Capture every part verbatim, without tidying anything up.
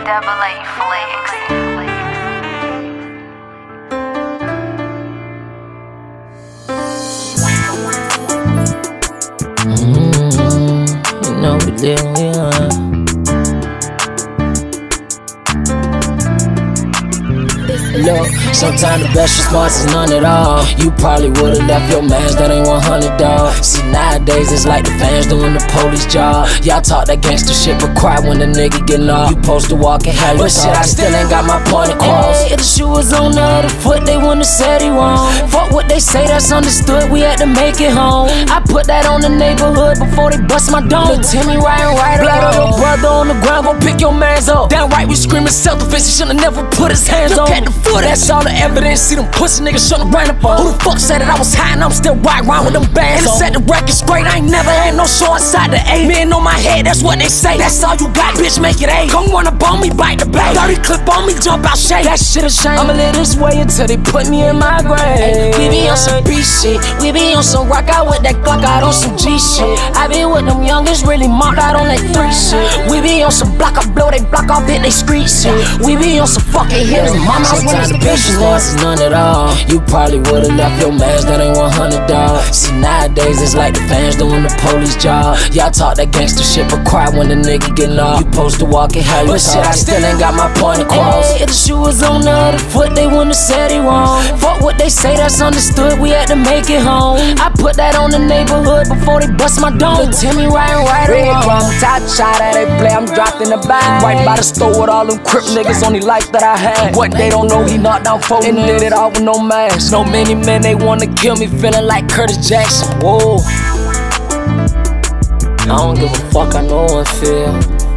Double A Flex. Mm-hmm. You know we live, we are. Look, sometimes the best response is none at all. You probably would've left your mans, that ain't one hundred, dawg. See, nowadays it's like the fans doing the police job. Y'all talk that gangster shit, but cry when the nigga get knocked. You supposed to walk in hell, but shit, I still ain't got my point across. Hey, if the shoe was on the other foot, they wouldn't have said he wrong. Fuck what they say, that's understood, we had to make it home. I put that on the neighborhood before they bust my dome. Look, Timmy riding right blood on your brother on the ground, gon' pick your mans up. Downright we screaming self-defense, he should've never put his hands on. Look at the foot, that's all the evidence. See them pussy niggas shouldn't run up on. Who the fuck said that I was high and I'm still riding around with them bands? And it said the record's great, I ain't never had no show inside the A. Men on my head, that's what they say. That's all you got, bitch, make it A. Come run up on me, bite the bait. thirty clip on me, jump out shake. That shit a shame. I'ma live this way until they put me in my grave. We be on some B shit, we be on some rock out with that Glock out on some G shit. I be with them youngest, really marked out on that three shit. We be on some block up, blow they block off, hit they street shit. We be on some fucking hitters, mama's when it's the bitches is none at all. You probably would've left your mans, that ain't one hundred, dawg. See, nowadays it's like the fans doing the police job. Y'all talk that gangster shit, but cry when the nigga get knocked. You supposed to walk in hell, but shit, I still ain't got my point across. Hey, if the shoe was on the other foot, they wouldn't have said he wrong. Fuck what they say, that's understood, we had to make it home. I put that on the neighborhood before they bust my dome. Look, Timmy riding right around. Top shot at they play, I'm dropped in the bag. Right by the store with all them crip niggas, only life that I had. What they don't know, he knocked down four and did it all with no mask. No many men, they wanna kill me, feeling like Curtis Jackson. Whoa. I don't give a fuck, I know I feel.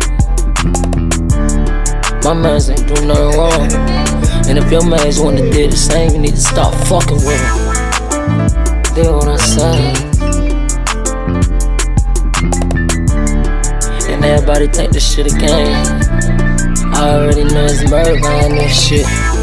My mans ain't do nothing wrong. And if your mans wanna do the same, you need to stop fucking with them. They what I'm saying. And everybody think this shit a game. I already know it's murder behind this shit.